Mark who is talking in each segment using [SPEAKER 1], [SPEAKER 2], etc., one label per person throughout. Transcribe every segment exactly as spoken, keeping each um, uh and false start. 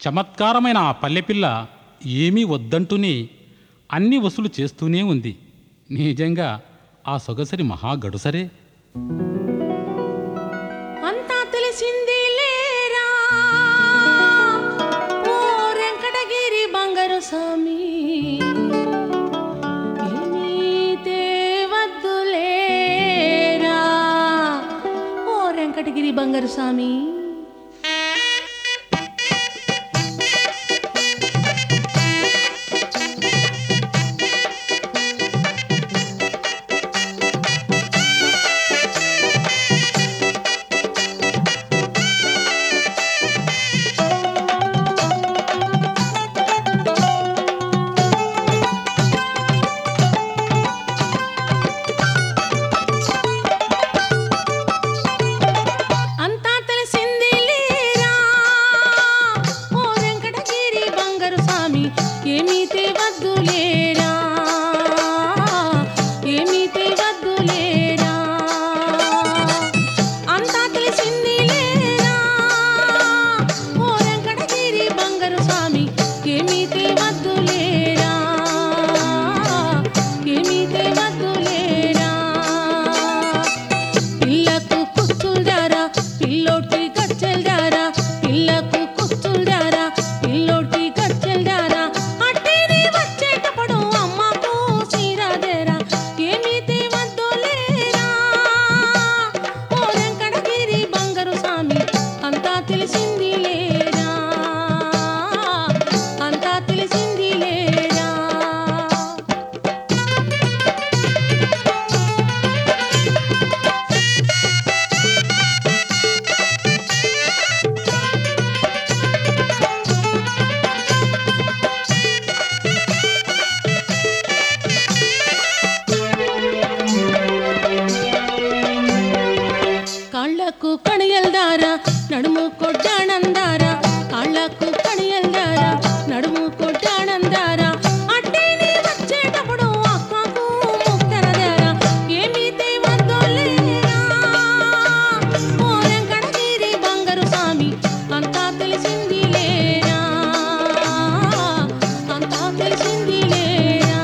[SPEAKER 1] చమత్కారమైన ఆ పల్లెపిల్ల ఏమీ వద్దంటూనే అన్ని వసూలు చేస్తూనే ఉంది. నిజంగా ఆ సొగసరి మహా గడుసరే.
[SPEAKER 2] అంతా తెలిసింది లేరా ఓ వెంకటగిరి బంగారు స్వామి, ఏమీ తేవద్దు లేరా ఓ వెంకటగిరి బంగారు స్వామి. కాళ్ళకు కడియల్దారా నడుము కొట్టానందారా, కాళ్ళకు కడియల్దారా నడుము కొట్టానందారా, అట్టేని వచ్చేటప్పుడు అక్కకు ముక్కరదారా, ఏమీ తేవద్దు లేరా ఓ వెంకటగిరి బంగారు స్వామి, అంతా తెలిసింది లేరా అంతా తెలిసింది లేరా.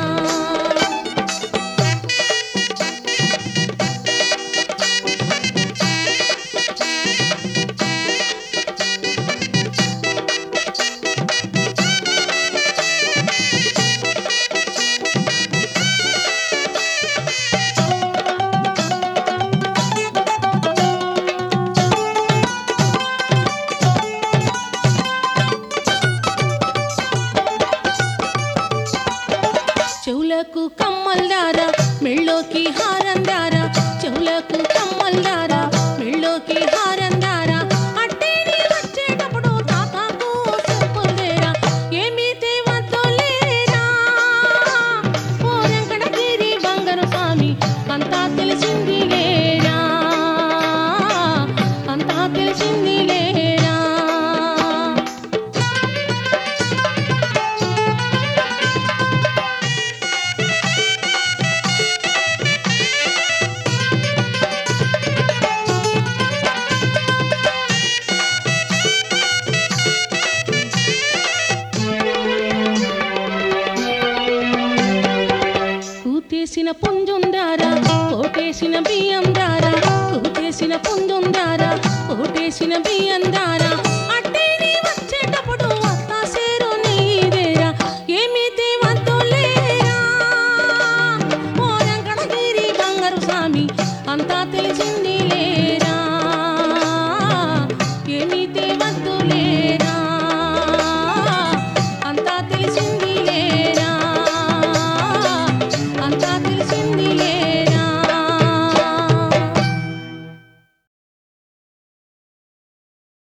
[SPEAKER 2] చెవులకు కమ్మల్దారా మెళ్ళోకి హారందారా, చెవులకు కమ్మల్దారా మెళ్ళోకి హారందారా, అట్టేని వచ్చేటప్పుడు తాతాకు చెప్పులేరా, ఏమీ తేవద్దు లేరా ఓ వెంకటగిరి బంగారు స్వామి, అంతా తెలిసింది లేరా అంతా తెలిసింది లేరా. కూతేసిన పుంజుందారా కోటేసిన బియ్యం దారా, కూతేసిన పుంజు